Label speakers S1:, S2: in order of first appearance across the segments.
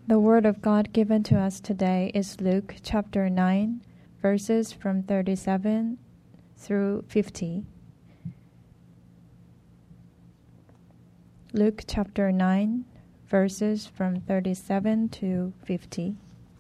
S1: The word of God given to us today is Luke chapter 9, verses from 37 through 50. Luke chapter 9, verses from 37 to 50.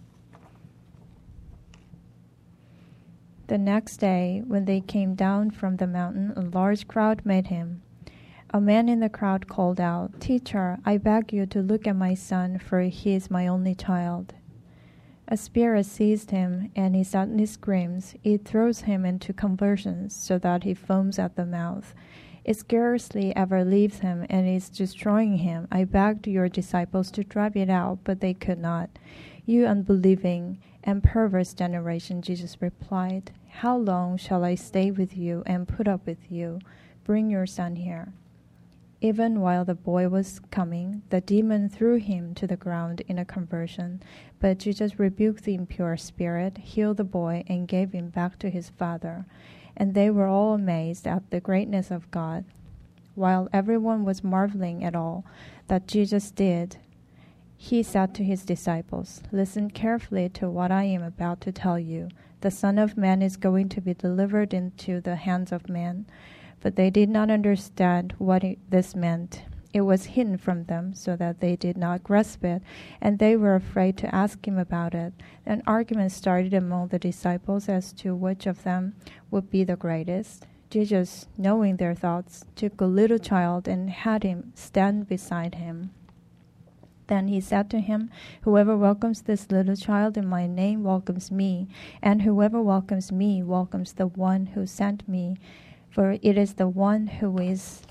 S1: The next day, when they came down from the mountain, a large crowd met him. A man in the crowd called out, "Teacher, I beg you to look at my son, for he is my only child. A spirit seized him, and he suddenly screams. It throws him into convulsions, so that he foams at the mouth. It scarcely ever leaves him, and is destroying him. I begged your disciples to drive it out, but they could not." "You unbelieving and perverse generation," Jesus replied, "how long shall I stay with you and put up with you? Bring your son here." Even while the boy was coming, the demon threw him to the ground in a convulsion. But Jesus rebuked the impure spirit, healed the boy, and gave him back to his father. And they were all amazed at the greatness of God. While everyone was marveling at all that Jesus did, he said to his disciples, "Listen carefully to what I am about to tell you. The Son of Man is going to be delivered into the hands of men." But they did not understand what this meant. It was hidden from them, so that they did not grasp it, and they were afraid to ask him about it. An argument started among the disciples as to which of them would be the greatest. Jesus, knowing their thoughts, took a little child and had him stand beside him. Then he said to him, "Whoever welcomes this little child in my name welcomes me, and whoever welcomes me welcomes the one who sent me. For it is the one who is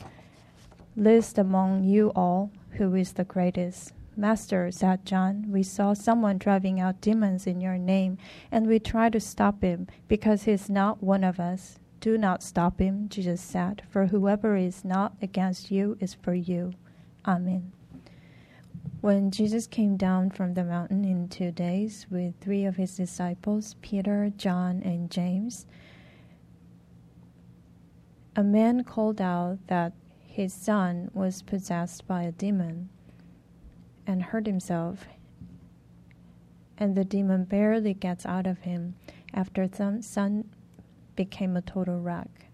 S1: least among you all who is the greatest." "Master," said John, "we saw someone driving out demons in your name, and we tried to stop him because he is not one of us." "Do not stop him," Jesus said, "for whoever is not against you is for you." Amen. When Jesus came down from the mountain in 2 days with 3 of his disciples, Peter, John, and James, a man called out that his son was possessed by a demon and hurt himself, and the demon barely gets out of him after the son became a total wreck.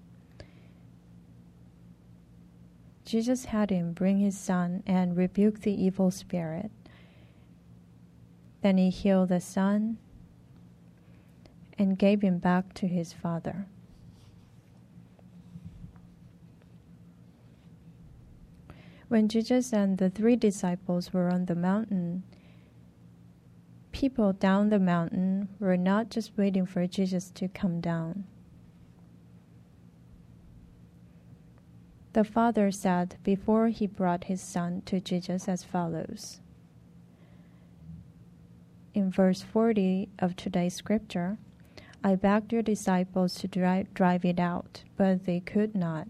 S1: Jesus had him bring his son and rebuke the evil spirit. Then he healed the son and gave him back to his father. When Jesus and the 3 disciples were on the mountain, people down the mountain were not just waiting for Jesus to come down. The father said before he brought his son to Jesus as follows. In verse 40 of today's scripture, "I begged your disciples to drive it out, but they could not."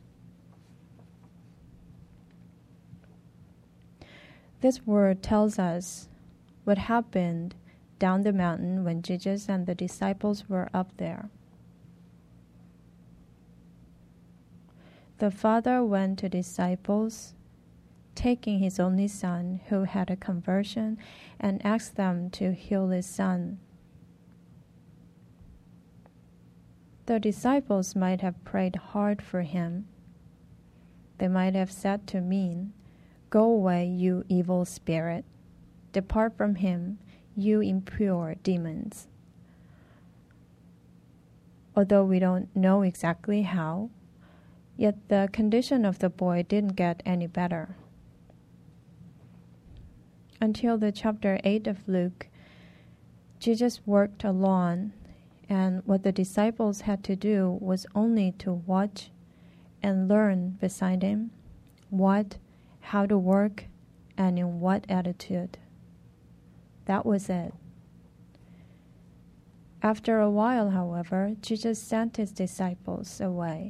S1: This word tells us what happened down the mountain when Jesus and the disciples were up there. The father went to disciples, taking his only son who had a conversion, and asked them to heal his son. The disciples might have prayed hard for him. They might have said to me, "Go away, you evil spirit. Depart from him, you impure demons." Although we don't know exactly how, yet the condition of the boy didn't get any better. Until the chapter 8 of Luke, Jesus worked alone, and what the disciples had to do was only to watch and learn beside him how to work, and in what attitude. That was it. After a while, however, Jesus sent his disciples away.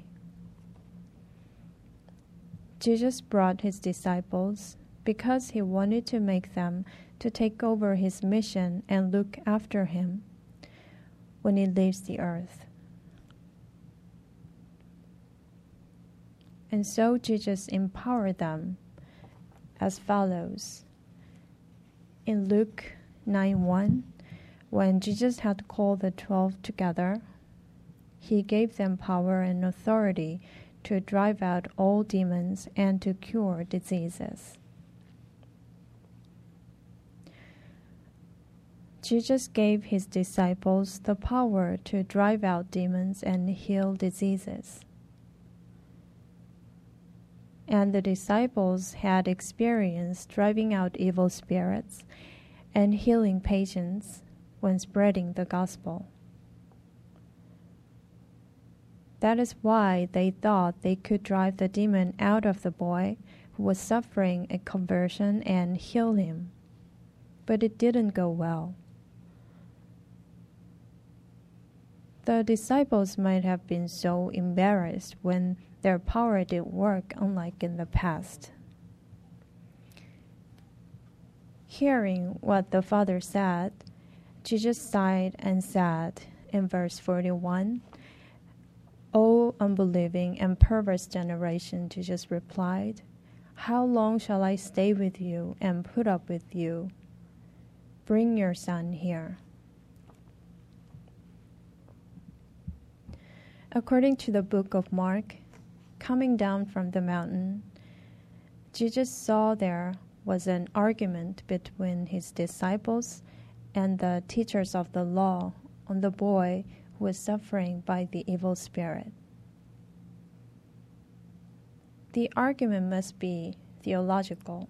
S1: Jesus brought his disciples because he wanted to make them to take over his mission and look after him when he leaves the earth. And so Jesus empowered them as follows In Luke 9:1, when Jesus had called the 12 together, he gave them power and authority to drive out all demons and to cure diseases. Jesus gave his disciples the power to drive out demons and heal diseases. And the disciples had experience driving out evil spirits and healing patients when spreading the gospel. That is why they thought they could drive the demon out of the boy who was suffering a conversion and heal him. But it didn't go well. The disciples might have been so embarrassed when their power didn't work, unlike in the past. Hearing what the Father said, Jesus sighed and said in verse 41, "O unbelieving and perverse generation," Jesus replied, "how long shall I stay with you and put up with you? Bring your son here." According to the book of Mark, coming down from the mountain, Jesus saw there was an argument between his disciples and the teachers of the law on the boy who was suffering by the evil spirit. The argument must be theological.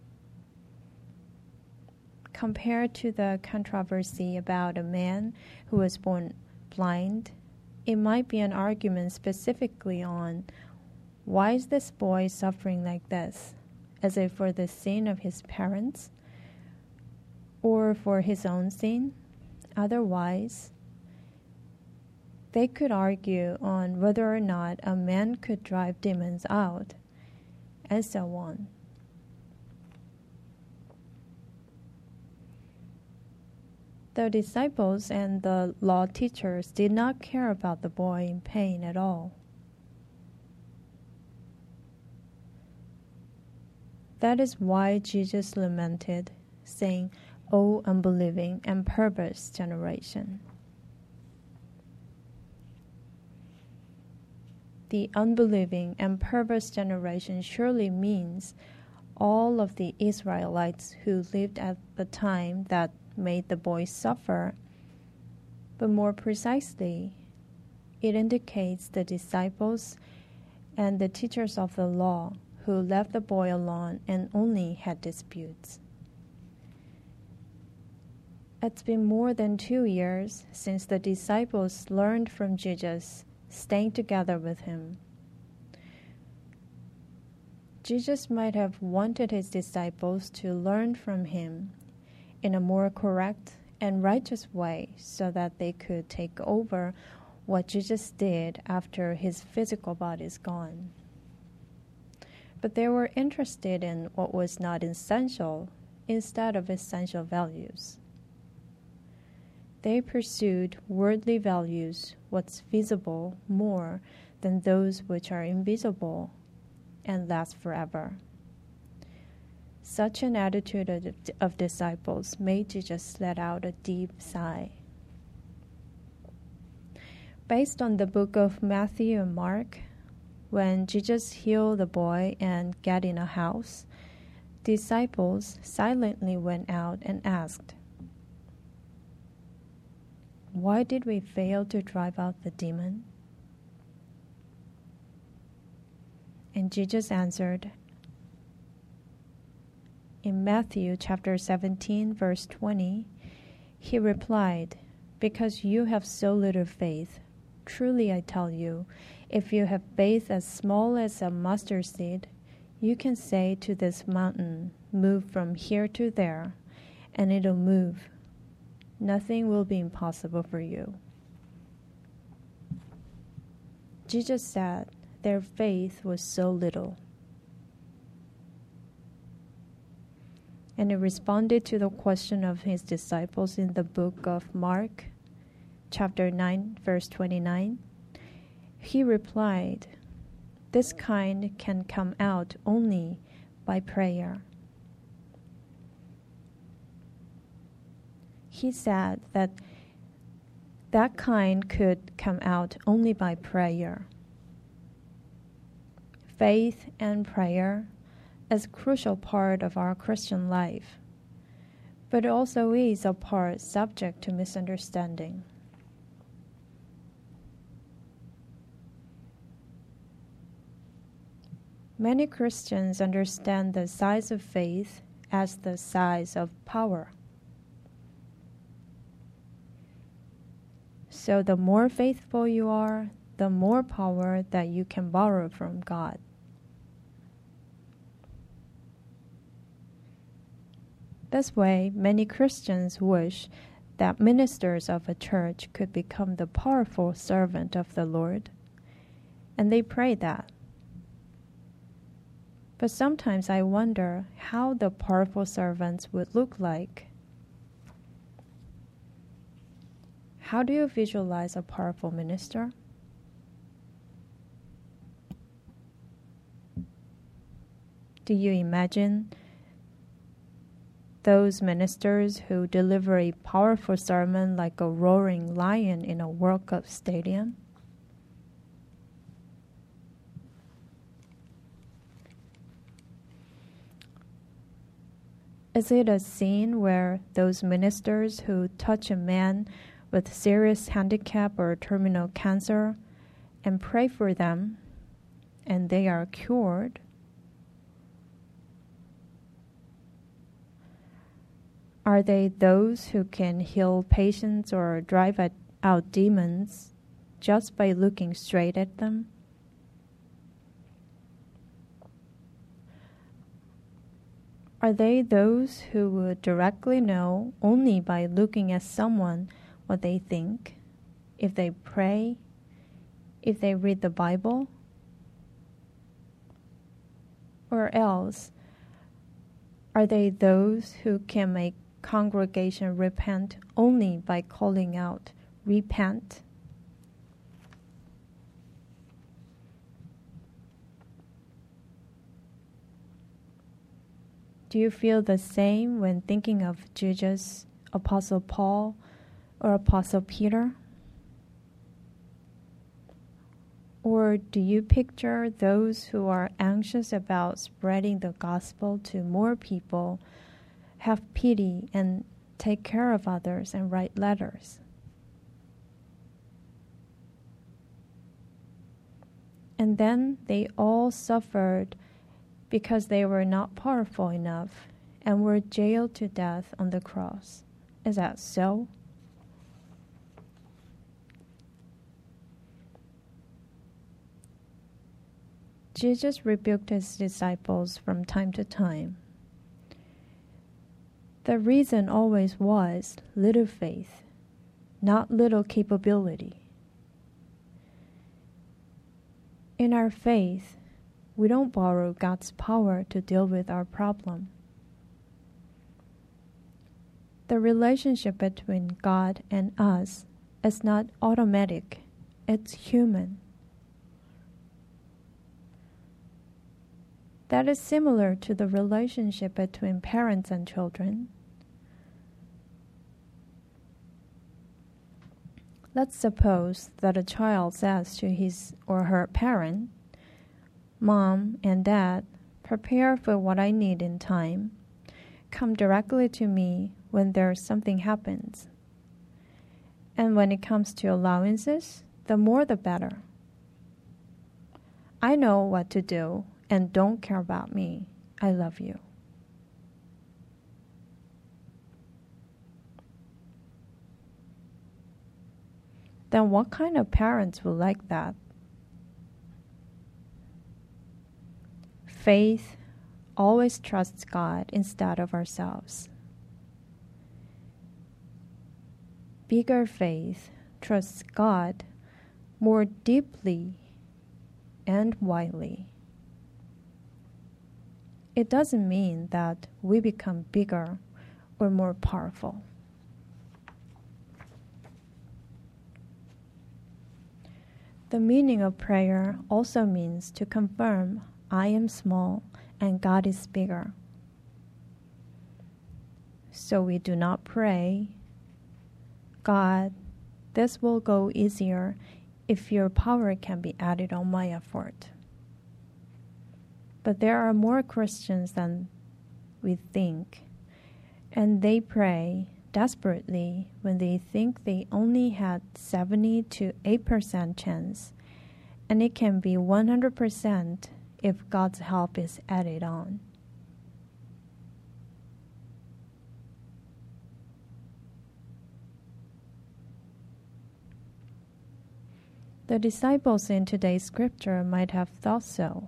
S1: Compared to the controversy about a man who was born blind, it might be an argument specifically on why is this boy suffering like this? Is it for the sin of his parents or for his own sin? Otherwise, they could argue on whether or not a man could drive demons out, and so on. The disciples and the law teachers did not care about the boy in pain at all. That is why Jesus lamented, saying, "O unbelieving and perverse generation." The unbelieving and perverse generation surely means all of the Israelites who lived at the time that made the boy suffer, but more precisely, it indicates the disciples and the teachers of the law who left the boy alone and only had disputes. It's been more than 2 years since the disciples learned from Jesus, staying together with him. Jesus might have wanted his disciples to learn from him in a more correct and righteous way so that they could take over what Jesus did after his physical body is gone. But they were interested in what was not essential instead of essential values. They pursued worldly values, what's visible, more than those which are invisible and last forever. Such an attitude of disciples made Jesus let out a deep sigh. Based on the book of Matthew and Mark, when Jesus healed the boy and got in a house, disciples silently went out and asked, "Why did we fail to drive out the demon?" And Jesus answered, in Matthew chapter 17, verse 20, he replied, "Because you have so little faith, truly I tell you, if you have faith as small as a mustard seed, you can say to this mountain, 'Move from here to there,' and it'll move. Nothing will be impossible for you." Jesus said their faith was so little. And he responded to the question of his disciples in the book of Mark, chapter 9, verse 29. He replied, "This kind can come out only by prayer." he said that kind could come out only by prayer. Faith and prayer is a crucial part of our Christian life, but it also is a part subject to misunderstanding. Many Christians understand the size of faith as the size of power. So the more faithful you are, the more power that you can borrow from God. This way, many Christians wish that ministers of a church could become the powerful servant of the Lord, and they pray that. But sometimes I wonder how the powerful servants would look like. How do you visualize a powerful minister? Do you imagine those ministers who deliver a powerful sermon like a roaring lion in a World Cup stadium? Is it a scene where those ministers who touch a man with serious handicap or terminal cancer and pray for them and they are cured? Are they those who can heal patients or drive out demons just by looking straight at them? Are they those who would directly know only by looking at someone what they think, if they pray, if they read the Bible? Or else, are they those who can make congregation repent only by calling out, "Repent"? Do you feel the same when thinking of Jesus, Apostle Paul, or Apostle Peter? Or do you picture those who are anxious about spreading the gospel to more people, have pity and take care of others and write letters? And then they all suffered because they were not powerful enough and were jailed to death on the cross. Is that so? Jesus rebuked his disciples from time to time. The reason always was little faith, not little capability. In our faith, we don't borrow God's power to deal with our problem. The relationship between God and us is not automatic, it's human. That is similar to the relationship between parents and children. Let's suppose that a child says to his or her parent, "Mom and Dad, prepare for what I need in time. Come directly to me when something happens. And when it comes to allowances, the more the better. I know what to do and don't care about me. I love you." Then what kind of parents will like that? Faith always trusts God instead of ourselves. Bigger faith trusts God more deeply and widely. It doesn't mean that we become bigger or more powerful. The meaning of prayer also means to confirm I am small and God is bigger. So we do not pray God, this will go easier if your power can be added on my effort. But there are more Christians than we think, and they pray desperately when they think they only had 70 to 8% chance, and it can be 100% if God's help is added on. The disciples in today's scripture might have thought so.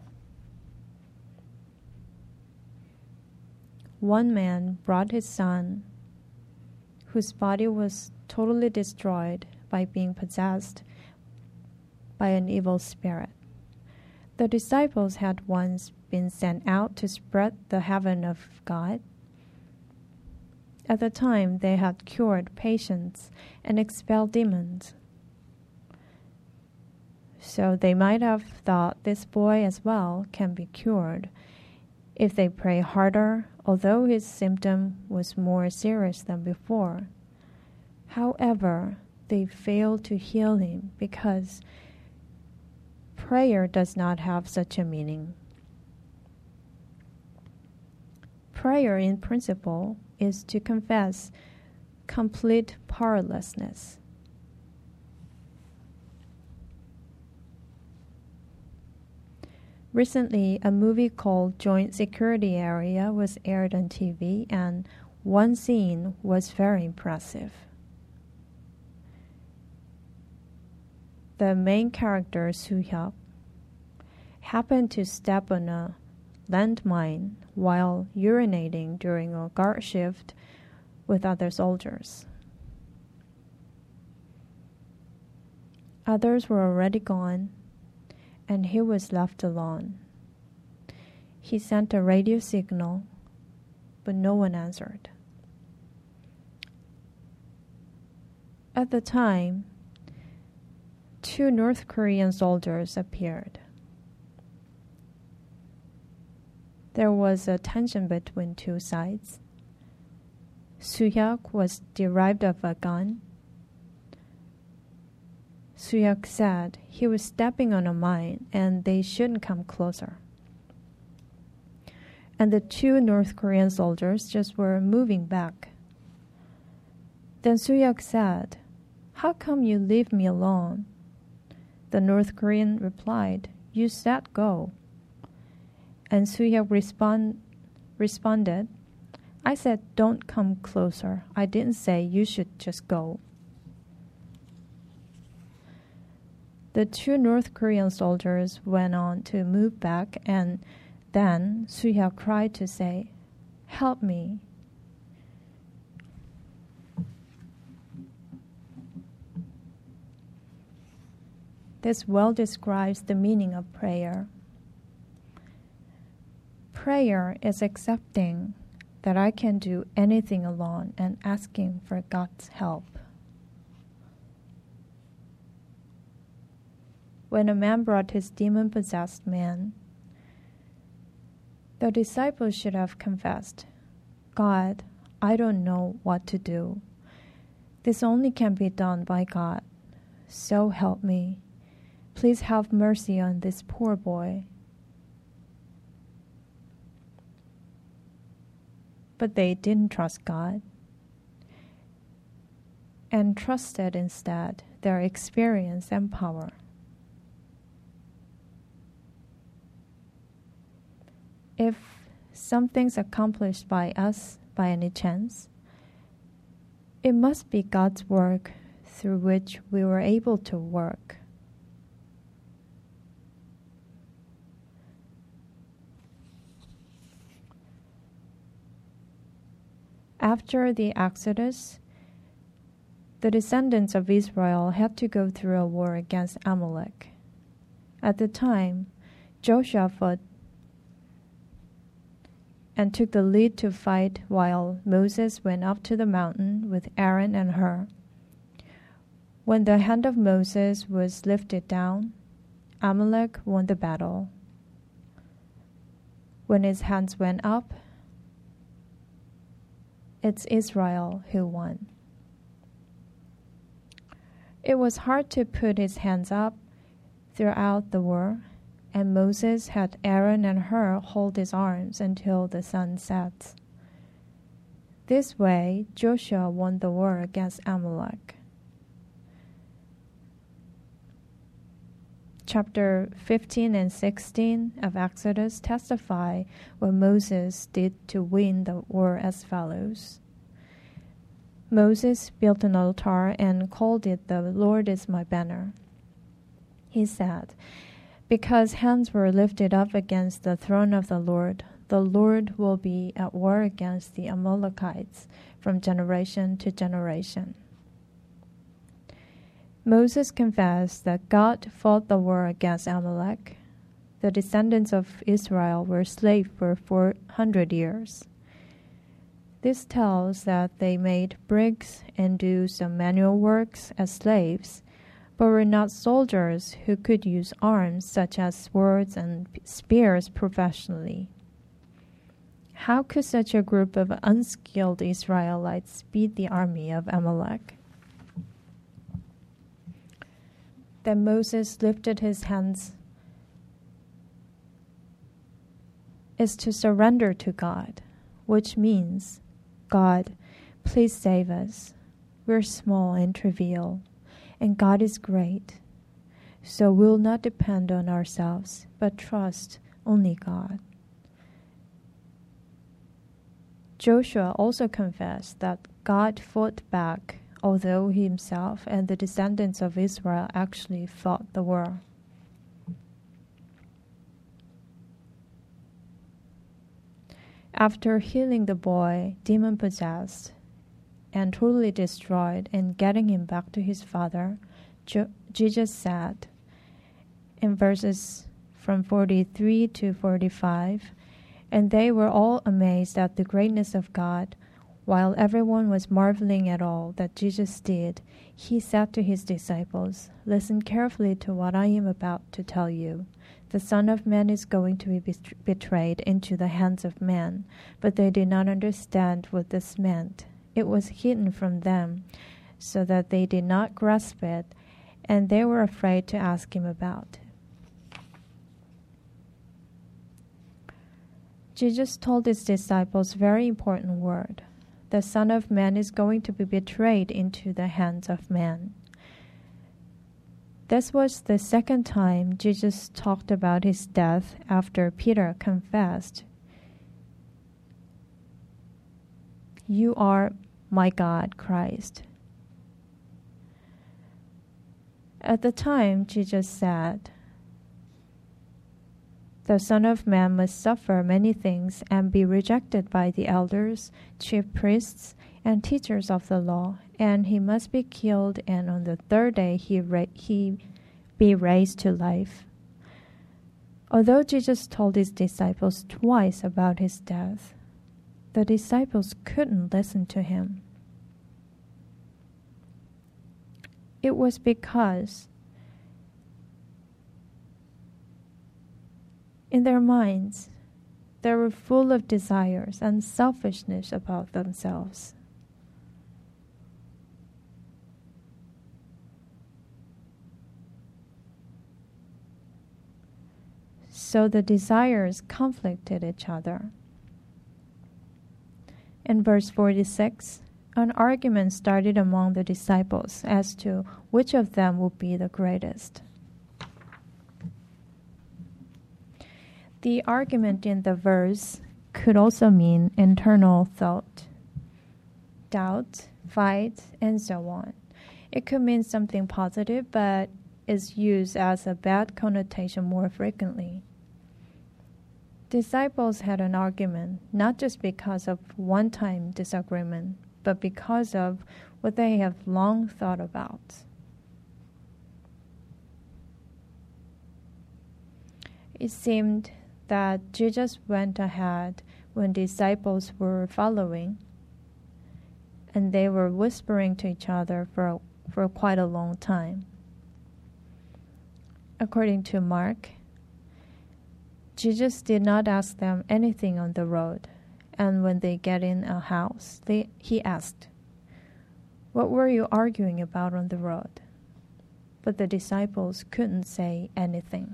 S1: One man brought his son, whose body was totally destroyed by being possessed by an evil spirit. The disciples had once been sent out to spread the heaven of God. At the time, they had cured patients and expelled demons. So they might have thought this boy as well can be cured if they pray harder, although his symptom was more serious than before. However, they failed to heal him because prayer does not have such a meaning. Prayer, in principle, is to confess complete powerlessness. Recently, a movie called Joint Security Area was aired on TV, and one scene was very impressive. The main character, Soo-hyuk, happened to step on a landmine while urinating during a guard shift with other soldiers. Others were already gone, and he was left alone. He sent a radio signal, but no one answered. At the time, 2 North Korean soldiers appeared. There was a tension between two sides. Soo-hyuk was deprived of a gun. Soo-hyuk said he was stepping on a mine and they shouldn't come closer. And the 2 North Korean soldiers just were moving back. Then Soo-hyuk said, "How come you leave me alone?" The North Korean replied, "You said go." And Soo-hyuk responded, "I said don't come closer. I didn't say you should just go." The 2 North Korean soldiers went on to move back, and then Soo-hyuk cried to say, "Help me." This well describes the meaning of prayer. Prayer is accepting that I can do anything alone and asking for God's help. When a man brought his demon-possessed man, the disciples should have confessed, "God, I don't know what to do. This only can be done by God. So help me. Please have mercy on this poor boy." But they didn't trust God and trusted instead their experience and power. If something's accomplished by us by any chance, it must be God's work through which we were able to work. After the Exodus, the descendants of Israel had to go through a war against Amalek. At the time, Joshua fought and took the lead to fight while Moses went up to the mountain with Aaron and Hur. When the hand of Moses was lifted down, Amalek won the battle. When his hands went up, it's Israel who won. It was hard to put his hands up throughout the war, and Moses had Aaron and Hur hold his arms until the sun sets. This way, Joshua won the war against Amalek. Chapter 15 and 16 of Exodus testify what Moses did to win the war as follows. Moses built an altar and called it "The Lord is my banner." He said, "Because hands were lifted up against the throne of the Lord will be at war against the Amalekites from generation to generation." Moses confessed that God fought the war against Amalek. The descendants of Israel were slaves for 400 years. This tells that they made bricks and do some manual works as slaves, but were not soldiers who could use arms such as swords and spears professionally. How could such a group of unskilled Israelites beat the army of Amalek? Then Moses lifted his hands is to surrender to God, which means, "God, please save us. We're small and trivial, and God is great. So we'll not depend on ourselves, but trust only God." Joshua also confessed that God fought back, although he himself and the descendants of Israel actually fought the war. After healing the boy, demon-possessed, and totally destroyed, and getting him back to his father, Jesus said, in verses from 43 to 45, "And they were all amazed at the greatness of God. While everyone was marveling at all that Jesus did, he said to his disciples, 'Listen carefully to what I am about to tell you. The Son of Man is going to be betrayed into the hands of men.' But they did not understand what this meant. It was hidden from them, so that they did not grasp it, and they were afraid to ask him about it." Jesus told his disciples a very important word. The Son of Man is going to be betrayed into the hands of men. This was the second time Jesus talked about his death after Peter confessed, "You are my God, Christ." At the time, Jesus said, "The Son of Man must suffer many things and be rejected by the elders, chief priests, and teachers of the law, and he must be killed, and on the third day he be raised to life." Although Jesus told his disciples twice about his death, the disciples couldn't listen to him. It was because in their minds, they were full of desires and selfishness about themselves. So the desires conflicted each other. In verse 46, an argument started among the disciples as to which of them would be the greatest. The argument in the verse could also mean internal thought, doubt, fight, and so on. It could mean something positive, but is used as a bad connotation more frequently. Disciples had an argument not just because of one-time disagreement, but because of what they have long thought about. It seemed that Jesus went ahead when disciples were following, and they were whispering to each other for quite a long time. According to Mark, Jesus did not ask them anything on the road, and when they get in a house, he asked, "What were you arguing about on the road?" but the disciples couldn't say anything.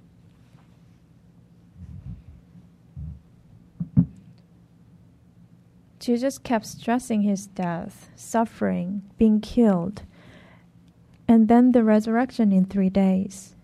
S1: Jesus kept stressing his death, suffering, being killed, and then the resurrection in 3 days.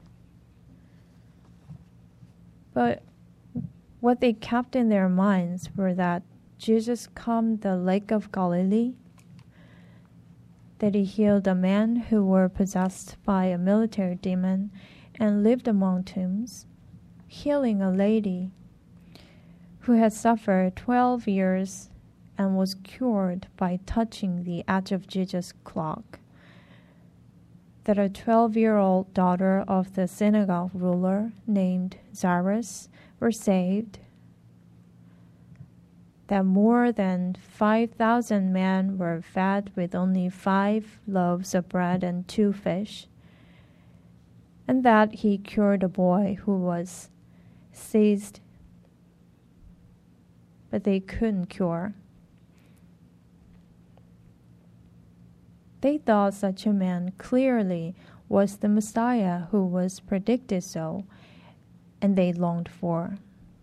S1: But what they kept in their minds were that Jesus calmed the Lake of Galilee, that he healed a man who were possessed by a military demon and lived among tombs, healing a lady who had suffered 12 years and was cured by touching the edge of Jesus' cloak, that a 12-year-old daughter of the synagogue ruler named Jairus were saved, that more than 5,000 men were fed with only 5 loaves of bread and 2 fish, and that he cured a boy who was seized, but they couldn't cure. They thought such a man clearly was the Messiah who was predicted so, and they longed for.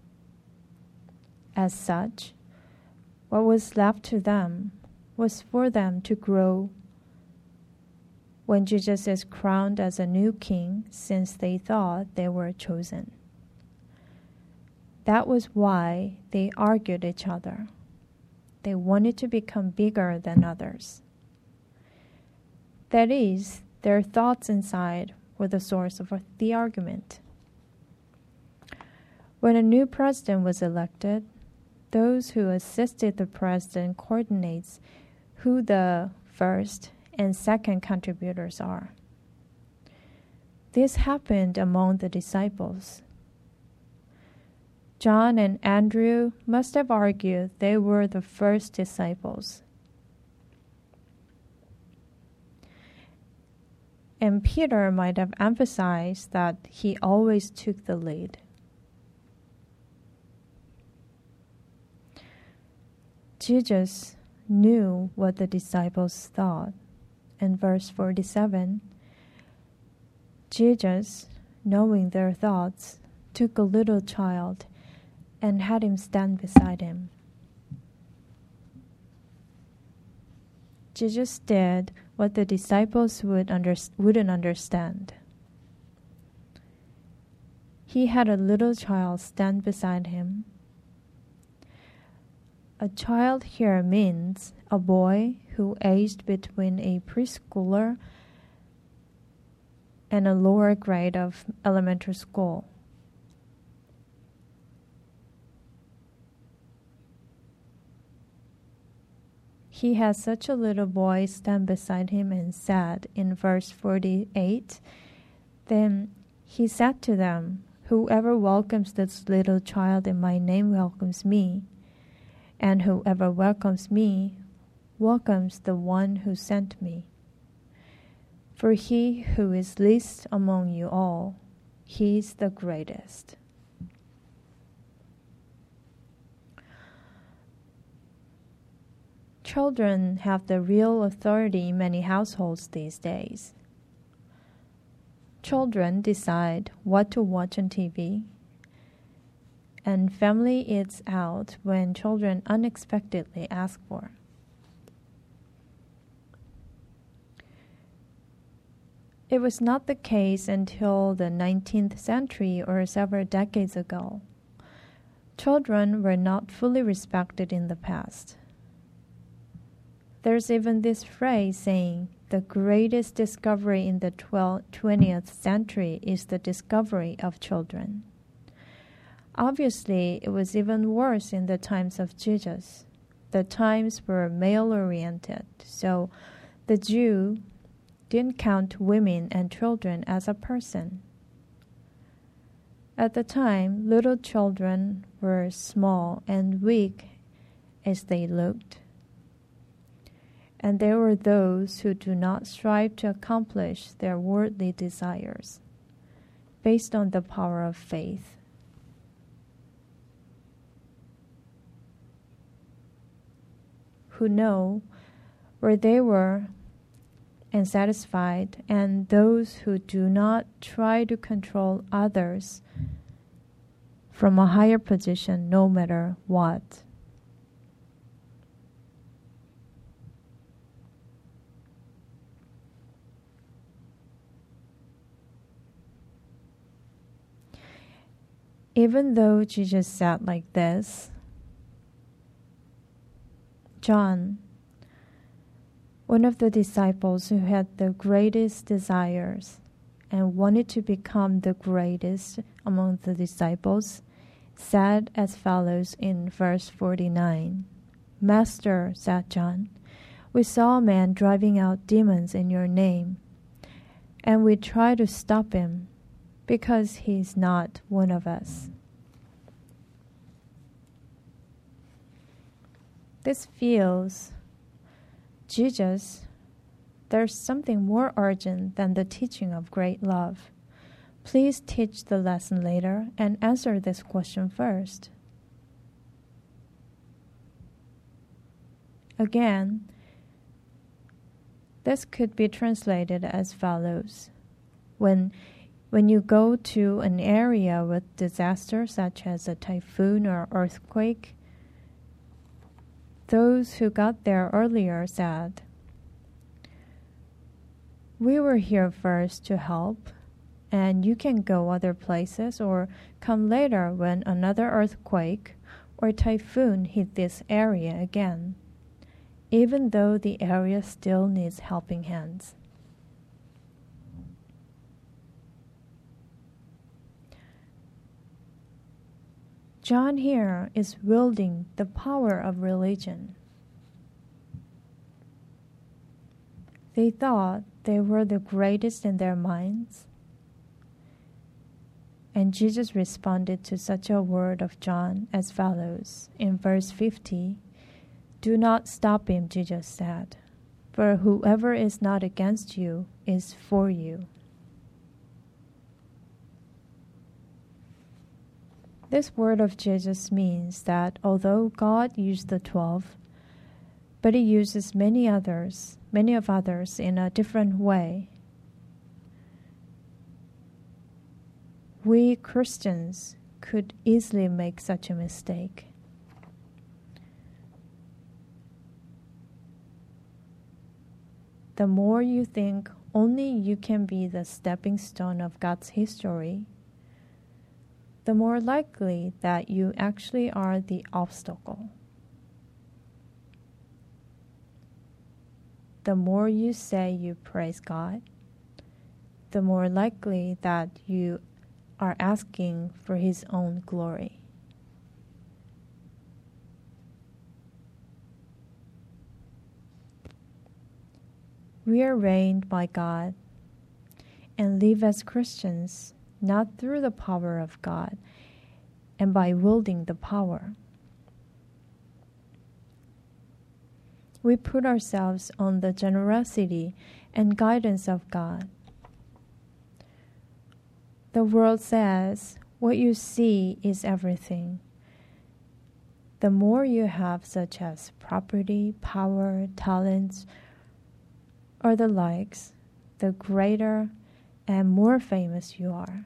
S1: As such, what was left to them was for them to grow. When Jesus is crowned as a new king, since they thought they were chosen. That was why they argued each other. They wanted to become bigger than others. That is, their thoughts inside were the source of the argument. When a new president was elected, those who assisted the president coordinates who the first and second contributors are. This happened among the disciples. John and Andrew must have argued they were the first disciples. And Peter might have emphasized that he always took the lead. Jesus knew what the disciples thought. In verse 47, Jesus, knowing their thoughts, took a little child and had him stand beside him. Jesus did what the disciples wouldn't understand. He had a little child stand beside him. A child here means a boy who aged between a preschooler and a lower grade of elementary school. He had such a little boy stand beside him and said in verse 48, "Then he said to them, 'Whoever welcomes this little child in my name welcomes me, and whoever welcomes me welcomes the one who sent me. For he who is least among you all, he is the greatest.'" Children have the real authority in many households these days. Children decide what to watch on TV, and family eats out when children unexpectedly ask for. It was not the case until the 19th century or several decades ago. Children were not fully respected in the past. There's even this phrase saying, "The greatest discovery in the 20th century is the discovery of children." Obviously, it was even worse in the times of Jesus. The times were male-oriented, so the Jew didn't count women and children as a person. At the time, little children were small and weak as they looked. And there were those who do not strive to accomplish their worldly desires based on the power of faith. Who know where they were and satisfied, and those who do not try to control others from a higher position no matter what. Even though Jesus said like this, John, one of the disciples who had the greatest desires and wanted to become the greatest among the disciples, said as follows in verse 49, "Master," said John, "we saw a man driving out demons in your name, and we tried to stop him because he's not one of us." This feels, Jesus, there's something more urgent than the teaching of great love. Please teach the lesson later and answer this question first. Again, this could be translated as follows. When you go to an area with disaster such as a typhoon or earthquake, those who got there earlier said, "We were here first to help, and you can go other places or come later when another earthquake or typhoon hit this area again, even though the area still needs helping hands." John here is wielding the power of religion. They thought they were the greatest in their minds. And Jesus responded to such a word of John as follows. In verse 50, "Do not stop him," Jesus said, "for whoever is not against you is for you." This word of Jesus means that although God used the 12, but He uses many of others in a different way. We Christians could easily make such a mistake. The more you think only you can be the stepping stone of God's history, the more likely that you actually are the obstacle. The more you say you praise God, the more likely that you are asking for His own glory. We are reigned by God and live as Christians not through the power of God and by wielding the power. We put ourselves on the generosity and guidance of God. The world says what you see is everything. The more you have, such as property, power, talents, or the likes, the greater and more famous you are.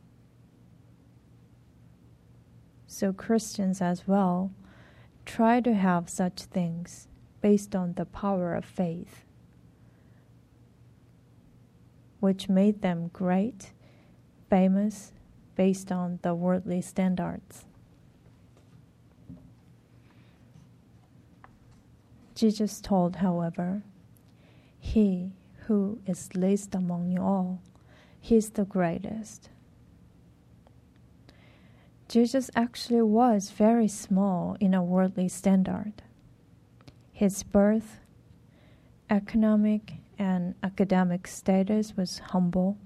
S1: So Christians as well try to have such things based on the power of faith, which made them great, famous, based on the worldly standards. Jesus told, however, "He who is least among you all, he is the greatest." Jesus actually was very small in a worldly standard. His birth, economic, and academic status was humble.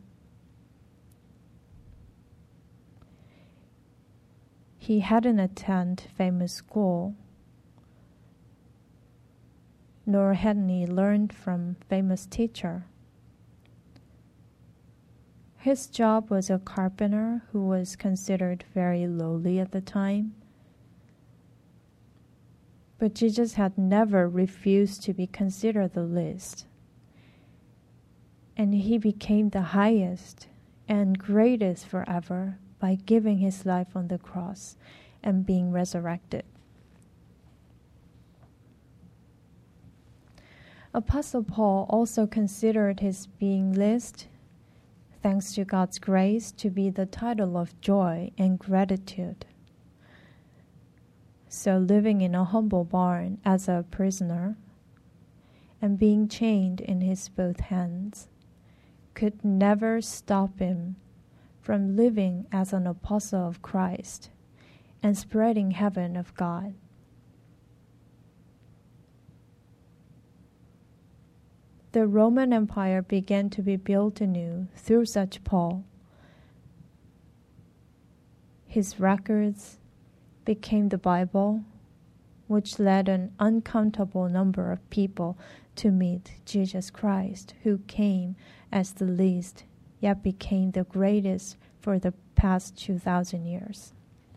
S1: He hadn't attended famous school, nor hadn't he learned from famous teacher. His job was a carpenter who was considered very lowly at the time. But Jesus had never refused to be considered the least. and he became the highest and greatest forever by giving his life on the cross and being resurrected. Apostle Paul also considered his being least, thanks to God's grace, to be the title of joy and gratitude. So living in a humble barn as a prisoner and being chained in his both hands could never stop him from living as an apostle of Christ and spreading heaven of God. The Roman Empire began to be built anew through such Paul. His records became the Bible, which led an uncountable number of people to meet Jesus Christ, who came as the least, yet became the greatest for the past 2,000 years.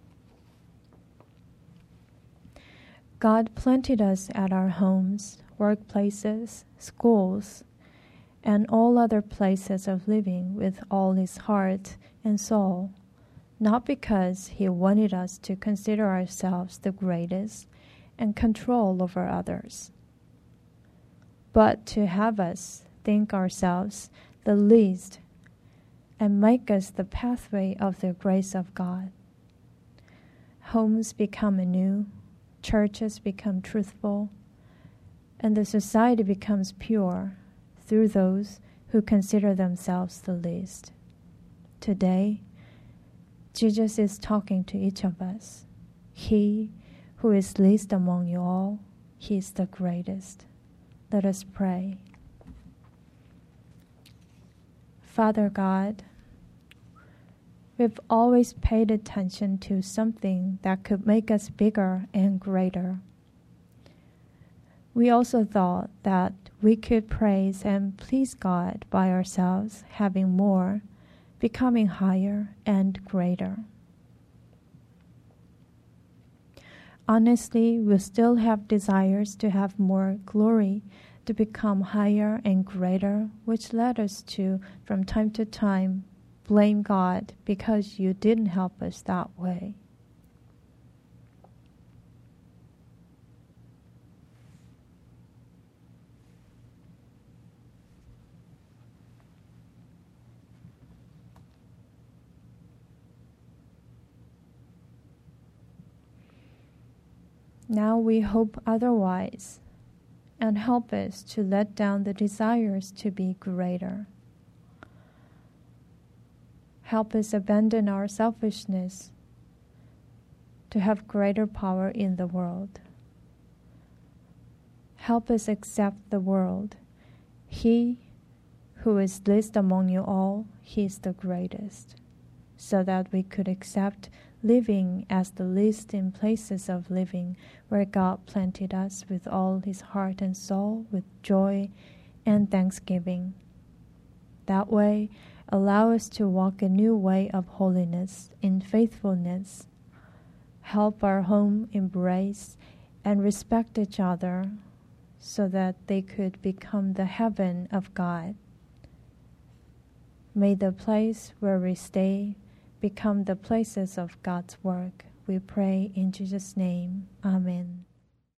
S1: God planted us at our homes, workplaces, schools, and all other places of living with all his heart and soul, not because he wanted us to consider ourselves the greatest and control over others, but to have us think ourselves the least and make us the pathway of the grace of God. Homes become anew, churches become truthful, and the society becomes pure through those who consider themselves the least. Today, Jesus is talking to each of us. He who is least among you all, he is the greatest. Let us pray. Father God, we've always paid attention to something that could make us bigger and greater. We also thought that we could praise and please God by ourselves, having more, becoming higher and greater. Honestly, we still have desires to have more glory, to become higher and greater, which led us to, from time to time, blame God because you didn't help us that way. Now we hope otherwise, and help us to let down the desires to be greater. Help us abandon our selfishness to have greater power in the world. Help us accept the world. He who is least among you all, he is the greatest, so that we could accept living as the least in places of living where God planted us with all his heart and soul, with joy and thanksgiving. That way, allow us to walk a new way of holiness in faithfulness. Help our home embrace and respect each other so that they could become the heaven of God. May the place where we stay become the places of God's work. We pray in Jesus' name. Amen.